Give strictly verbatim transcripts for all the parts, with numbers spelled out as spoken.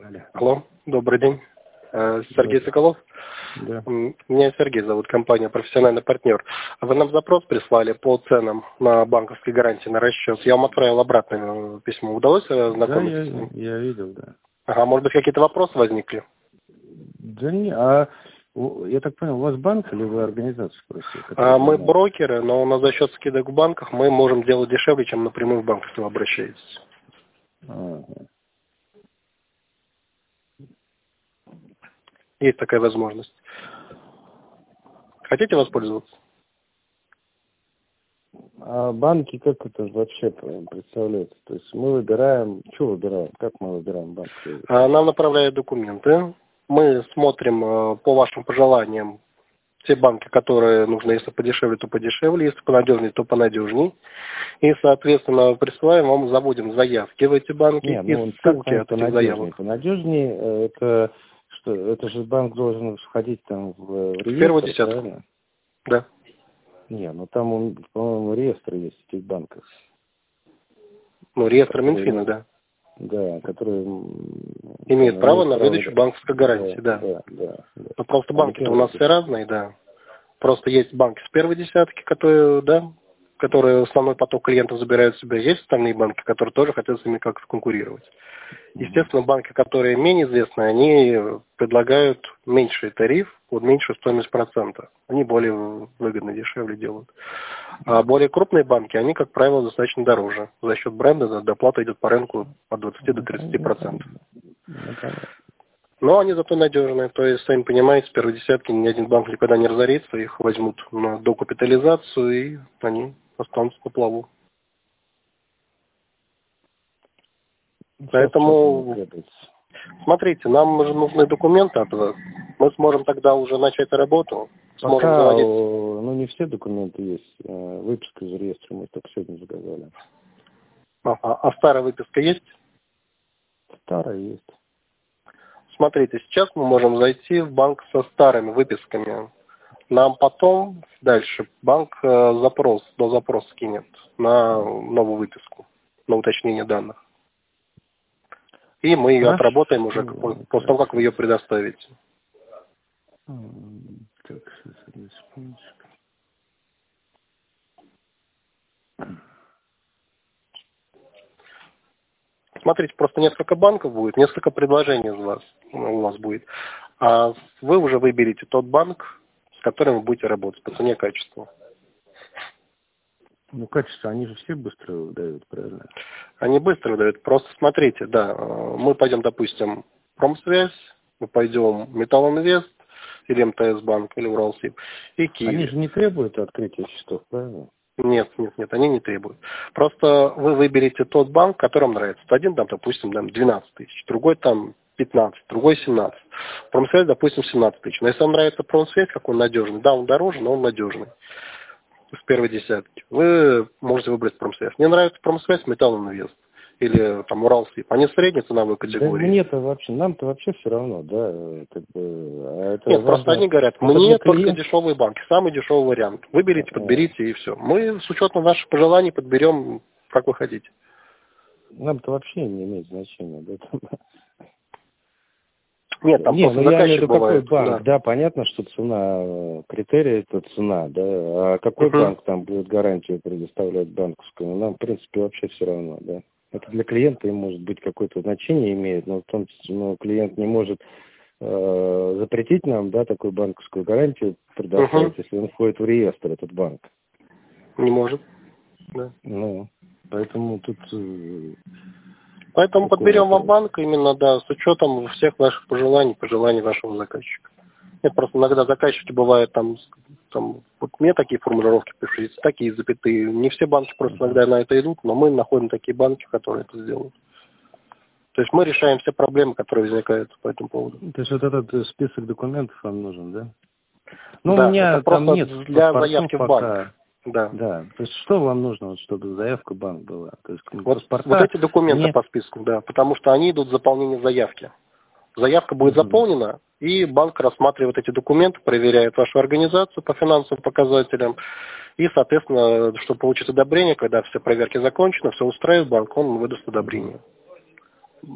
Алло, добрый день. Сергей Соколов? Да. Меня Сергей зовут, компания «Профессиональный партнер». Вы нам запрос прислали по ценам на банковской гарантии на расчет. Я вам отправил обратное письмо. Удалось ознакомиться Да, с ним? я, я видел, да. Ага, может быть, какие-то вопросы возникли? Да не, а я так понял, у вас банк или вы организацию спросили? А, мы брокеры, но у нас за счет скидок в банках мы можем делать дешевле, чем напрямую в банк, если вы обращаетесь. Ага. Есть такая возможность. Хотите воспользоваться? А банки как это вообще представляется? То есть мы выбираем, что выбираем, как мы выбираем банк? А, нам направляют документы. Мы смотрим по вашим пожеланиям те банки, которые нужны, если подешевле, то подешевле, если понадежнее, то понадежнее. И, соответственно, присылаем вам, заводим заявки в эти банки. Нет, и ну, ссылки как от этих заявок. Понадежнее, это что, это же банк должен входить там в реестр, в первую десятку. правильно? Да. Не, ну там, по-моему, реестр есть этих банков. Ну, реестр Минфина, да. Да, которые имеют право на право, выдачу банковской гарантии, да. Да, да, да. Но просто А банки-то у нас все разные, да. Просто есть банки с первой десятки, которые, да, которые основной поток клиентов забирают в себя. Есть остальные банки, которые тоже хотят с ними как-то конкурировать. Естественно, банки, которые менее известны, они предлагают меньший тариф, вот меньшую стоимость процента. Они более выгодно, дешевле делают. А более крупные банки, они, как правило, достаточно дороже. За счет бренда доплата идет по рынку от двадцати до тридцати процентов. Но они зато надежные. То есть, сами понимаете, с первой десятки ни один банк никогда не разорится. Их возьмут на докапитализацию, и они останутся на плаву. Поэтому, смотрите, нам же нужны документы от вас. Мы сможем тогда уже начать работу. Сможем Пока, заводить... ну, не все документы есть. Выписка из реестра мы только сегодня заказали. А, а старая выписка есть? Старая есть. Смотрите, сейчас мы можем зайти в банк со старыми выписками. Нам потом дальше банк запрос, до запроса кинет на новую выписку, на уточнение данных. И мы ее Хорошо. отработаем уже после так. того, как вы ее предоставите. Так, Смотрите, просто несколько банков будет, несколько предложений у вас, у вас будет. А вы уже выберете тот банк, с которым вы будете работать по цене и качеству. Ну, качество, они же все быстро выдают, правильно? Они быстро выдают. Просто смотрите, да, мы пойдем, допустим, Промсвязь, мы пойдем Металлинвест, или МТС банк, или Уралсиб, и Киев. Они же не требуют открытия счетов, правильно? Нет, нет, нет, они не требуют. Просто вы выберете тот банк, который вам нравится. Один там, допустим, там двенадцать тысяч, другой там пятнадцать, другой семнадцать. Промсвязь, допустим, семнадцать тысяч. Но если вам нравится Промсвязь, как он надежный, да, он дороже, но он надежный. С первой десятки. Вы можете выбрать Промсвязь. Мне нравится Промсвязь, Металлинвест. Или там Уралсиб. Они средней ценовой категории. Да мне-то вообще, нам-то вообще все равно, да. Как бы, а это Нет, важно, просто они говорят, мне только дешевые банки, самый дешевый вариант. Выберите, подберите и все. Мы с учетом ваших пожеланий подберем, как вы хотите. Нам-то вообще не имеет значения, да. Нет, там не, просто ну я имею в виду, бывает, какой банк, да. да, понятно, что цена, критерий это цена, да, а какой Uh-huh. банк там будет гарантию предоставлять банковскую, нам, в принципе, вообще все равно, да. Это для клиента, им может быть какое-то значение имеет, но в том числе, ну, клиент не может э, запретить нам, да, такую банковскую гарантию предоставить, uh-huh. если он входит в реестр, этот банк. Не может, да. Ну, поэтому тут... Э, Поэтому подберем вам банк именно, да, с учетом всех ваших пожеланий, пожеланий вашего заказчика. Нет, просто иногда заказчики бывают там, там вот мне такие формулировки пишут, такие запятые. Не все банки просто иногда на это идут, но мы находим такие банки, которые это сделают. То есть мы решаем все проблемы, которые возникают по этому поводу. То есть вот этот список документов вам нужен, да? Ну, да, у меня это там просто нет для заявки в пока. банк. Да. Да. То есть что вам нужно, вот, чтобы заявка в банк была? То есть, вот, вот эти документы мне... по списку, да, потому что они идут в заполнение заявки. Заявка будет угу. заполнена, и банк рассматривает эти документы, проверяет вашу организацию по финансовым показателям. И, соответственно, чтобы получить одобрение, когда все проверки закончены, все устраивает банк, он выдаст одобрение. Угу. Без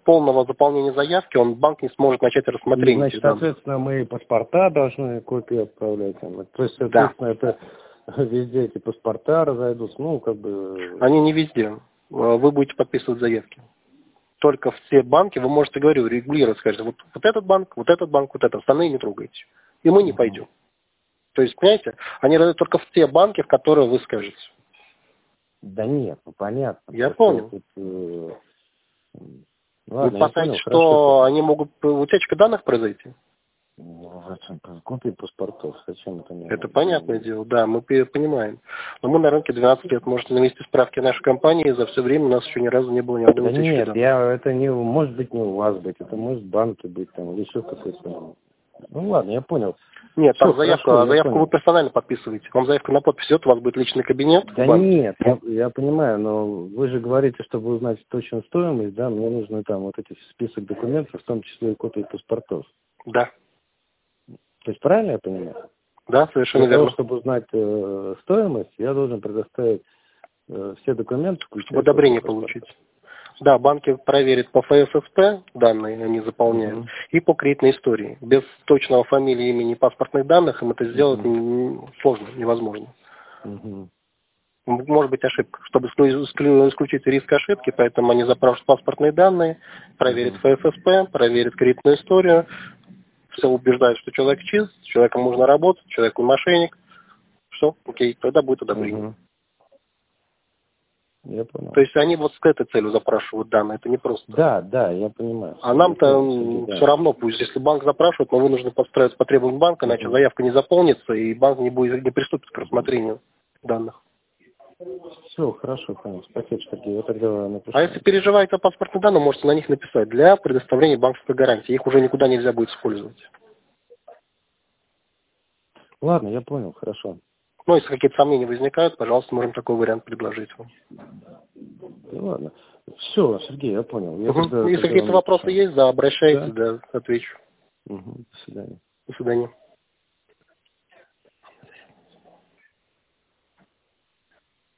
полного заполнения заявки он банк не сможет начать рассмотрение. Значит, соответственно, мы паспорта должны копии отправлять. То есть, соответственно, да. это везде эти паспорта разойдутся, ну, как бы... Они не везде. Вы будете подписывать заявки. Только в те банки, вы можете, говорю, регулировать, скажете, вот, вот этот банк, вот этот банк, вот этот, остальные не трогайте. И мы не пойдем. То есть, понимаете, они раздают только в те банки, в которые вы скажете. Да нет, ну понятно. Я понял. Тут, э... Ладно, вы опасаетесь, что хорошо. Они могут утечка данных произойти? Ну, зачем? Копии паспортов. Зачем это мне? Это понятное дело, да, мы понимаем. Но мы на рынке двенадцать лет. Можете навести справки нашей компании. За все время у нас еще ни разу не было ни одной да утечки нет, данных. Я, это не, может быть не у вас быть, это может в банке быть, там, или еще какой-то. Ну ладно, я понял. Нет, Все, там заявку, хорошо, заявку вы персонально подписываете. Вам заявку на подпись идет, у вас будет личный кабинет. Да нет, я, я понимаю, но вы же говорите, чтобы узнать точную стоимость, да, мне нужно там вот эти список документов, в том числе и копии паспортов. Да. То есть правильно я понимаю? Да, совершенно Для верно. того, чтобы узнать э, стоимость, я должен предоставить э, все документы, чтобы одобрение получить. Да, банки проверят по эф эс эс пэ данные, они заполняют, uh-huh. и по кредитной истории. Без точного фамилии, имени, паспортных данных им это сделать uh-huh. сложно, невозможно. Uh-huh. Может быть ошибка. Чтобы исключить риск ошибки, поэтому они запрашивают паспортные данные, проверят uh-huh. эф эс эс пэ, проверят кредитную историю, все убеждают, что человек чист, с человеком можно работать, человек не мошенник. Все, окей, тогда будет одобрение. Uh-huh. Я понял. То есть они вот с этой целью запрашивают данные, это не просто. Да, да, я понимаю. А нам-то все равно, пусть если банк запрашивает, мы вынуждены подстраиваться по требованиям банка, иначе uh-huh. заявка не заполнится, и банк не, будет, не приступит к рассмотрению данных. Все, хорошо, понял. Спасибо, Сергей. Я тогда напишу. А если переживаете о паспортных данных, можете на них написать для предоставления банковской гарантии. Их уже никуда нельзя будет использовать. Ладно, я понял, хорошо. Ну, если какие-то сомнения возникают, пожалуйста, можем такой вариант предложить вам. Ну, ладно. Все, Сергей, я понял. Я угу. тогда, если какие-то вопросы есть, да, обращайтесь, да, да отвечу. Угу. До свидания. До свидания.